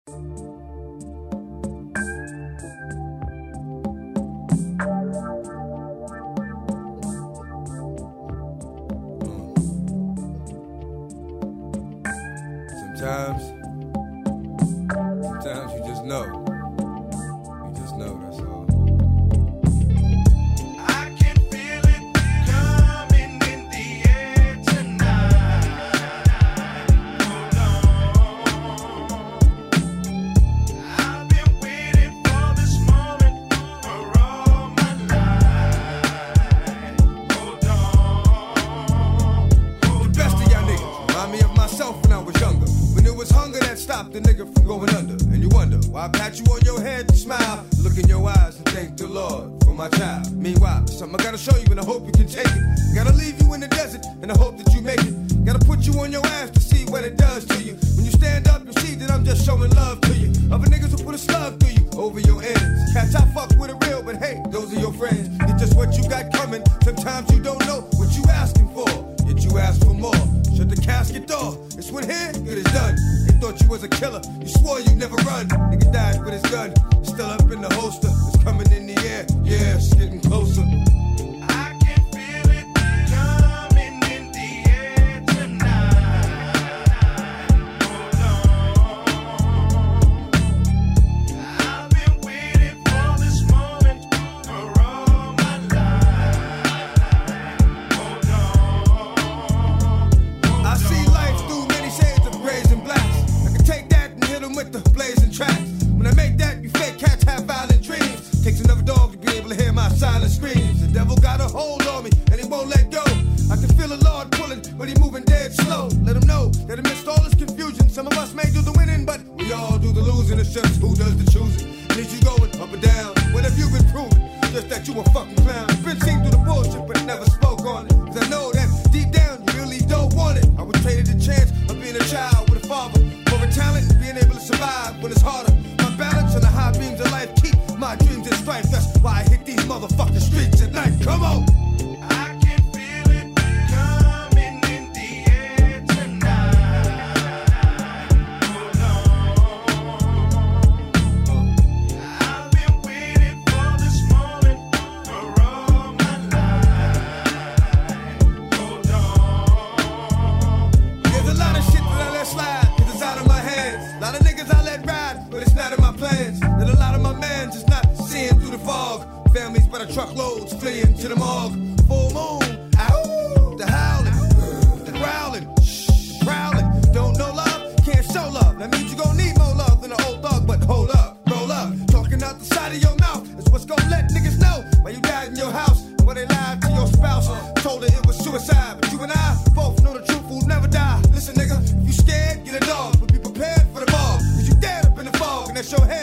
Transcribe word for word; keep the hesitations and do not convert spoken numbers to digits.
Sometimes, sometimes you just know. You just know, that's all. I can feel it coming in the air tonight. Hold on. I've been waiting for this moment for all my life. Hold on. The best of y'all niggas remind me of myself when I was younger. When it was hunger that stopped the nigga from going under. And you wonder why I pat you on your head and smile. Look in your eyes and thank the Lord for my child. Meanwhile, there's something I gotta show you and I hope you can take it. Gotta leave you in the desert and I hope that you make it. Gotta put you on your ass to see what it does to you. When you stand up, you see that I'm just showing love to you. Other niggas will put a slug through you over your ends. Catch I fuck with it real, but hey, those are your friends. It's just what you got coming. Sometimes you don't know what you asking for, yet you ask for more. Shut the casket door. It's when here, it is done. They thought you was a killer. You swore you'd never run. Nigga died with his gun. Still up in the holster. It's coming in the air. Yeah, it's getting closer. I can feel it coming in the air tonight. Hold on. I've been waiting for this moment for all my life. Hold on. I see life through many shades of grays and blacks. I can take that and hit 'em with the blazing tracks. When I make that, you fake cats have violent dreams. Takes another dog to be able to hear my silent screams. The devil got a hold on me and he won't let go. I can feel the Lord pulling, but he moving dead slow. Let him know that amidst all this confusion, some of us may do the winning, but we all do the losing. It's just who does the choosing. Is you going up or down? What have you been proving? Just that you a fucking clown. Been seen through the bullshit, but never spoke on it. Cause I know that deep down you really don't want it. I would trade it the chance of being a child with a father for a talent and being able to survive when it's harder. My balance on the high beams of life keep my dreams in strife. That's why I hit these motherfucking streets at night. Come on! I can feel it coming in the air tonight. Hold on. I've been waiting for this moment for all my life. Hold on. There's a lot of shit that I let slide, cause it's out of my hands. A lot of niggas I let ride, but it's not in my plans. And a lot of my mans is not seeing through the fog. Families by the truckloads fleeing to the morgue. Full moon, ow, the howling, the growling, shh, growling. Don't know love, can't show love. That means you gon' need more love than an old thug, but hold up, roll up. Talking out the side of your mouth is what's gon' let niggas know why you died in your house. Why they lied to your spouse, told her it was suicide. But you and I both know the truth will never die. Listen, nigga, if you scared, get a dog, but be prepared for the ball. Cause you dead up in the fog, and that's your head.